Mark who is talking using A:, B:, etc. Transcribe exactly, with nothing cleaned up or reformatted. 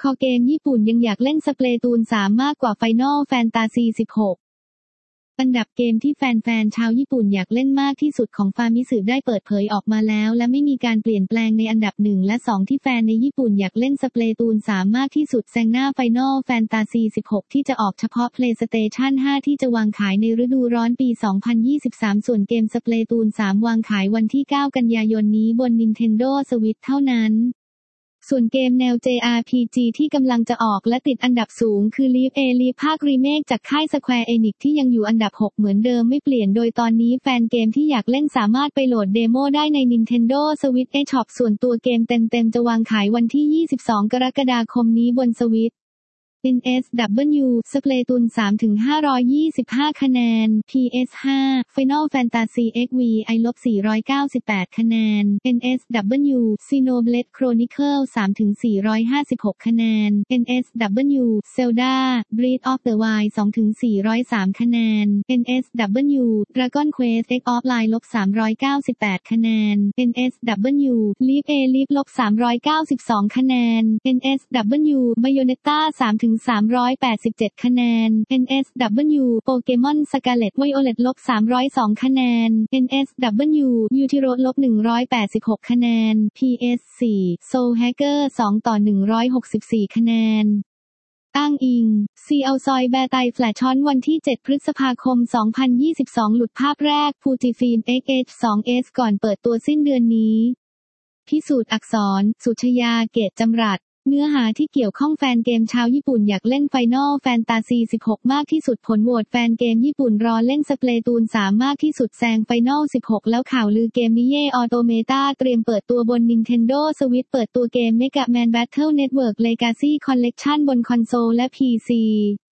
A: คอเกมญี่ปุ่นยังอยากเล่น Splatoon สามมากกว่า Final Fantasy สิบหก อันดับเกมที่แฟนๆชาวญี่ปุ่นอยากเล่นมากที่สุดของฟามิสึได้เปิดเผยออกมาแล้วและไม่มีการเปลี่ยนแปลงในอันดับหนึ่งและสองที่แฟนในญี่ปุ่นอยากเล่น Splatoon สามมากที่สุดแซงหน้า Final Fantasy สิบหกที่จะออกเฉพาะ PlayStation ห้าที่จะวางขายในฤดูร้อนปี สองพันยี่สิบสาม ส่วนเกม Splatoon สามวางขายวันที่ เก้า กันยายนนี้บน Nintendo Switch เท่านั้นส่วนเกมแนว เจ อาร์ พี จี ที่กำลังจะออกและติดอันดับสูงคือ Leaf A Leaf ภาครีเมคจากค่าย Square Enix ที่ยังอยู่อันดับหกเหมือนเดิมไม่เปลี่ยนโดยตอนนี้แฟนเกมที่อยากเล่นสามารถไปโหลดเดโมได้ใน Nintendo Switch eShop ส่วนตัวเกมเต็มๆจะวางขายวันที่ ยี่สิบสอง กรกฎาคมนี้บน Switchเอ็น เอส ดับเบิลยู Splatoon สามถึงห้าร้อยยี่สิบห้า คะแนน พี เอส ห้า Final Fantasy เอ็กซ์ วี ไอ สี่ร้อยเก้าสิบแปด คะแนน เอ็น เอส ดับเบิลยู Xenoblade Chronicles สามถึงสี่ร้อยห้าสิบหก คะแนน เอ็น เอส ดับเบิลยู Zelda Breath of the Wild สองถึงสี่ร้อยสาม คะแนน เอ็น เอส ดับเบิลยู Dragon Quest X Offline สามร้อยเก้าสิบแปด คะแนน เอ็น เอส ดับเบิลยู Leaf A Leaf สามร้อยเก้าสิบสอง คะแนน เอ็น เอส ดับเบิลยู Bayonetta สามถึงสามร้อยแปดสิบเจ็ด คะแนน เอ็น เอส ดับเบิลยู Pokemon Scarlet Violet สามร้อยสอง คะแนน เอ็น เอส ดับเบิลยู Utiro หนึ่งร้อยแปดสิบหก คะแนน พี เอส สี่ Soul Hacker สองต่อหนึ่งร้อยหกสิบสี่ คะแนนอ้างอิง ซี เอาซอยแบร์ไตแฟลชช้อนวันที่ เจ็ด พฤษภาคม สองพันยี่สิบสอง หลุดภาพแรก Fujifilm เอ็กซ์ เอช ทู เอส ก่อนเปิดตัวสิ้นเดือนนี้พิสูจน์อักษร สุชยา เกตจำรัดเนื้อหาที่เกี่ยวข้องแฟนเกมชาวญี่ปุ่นอยากเล่น Final Fantasy สิบหก มากที่สุดผลโหวตแฟนเกมญี่ปุ่นรอเล่น Splatoon สามมากที่สุดแซง Final สิบหกแล้วข่าวลือเกม Nier Automata เตรียมเปิดตัวบน Nintendo Switch เปิดตัวเกม Mega Man Battle Network Legacy Collection บนคอนโซลและ พี ซี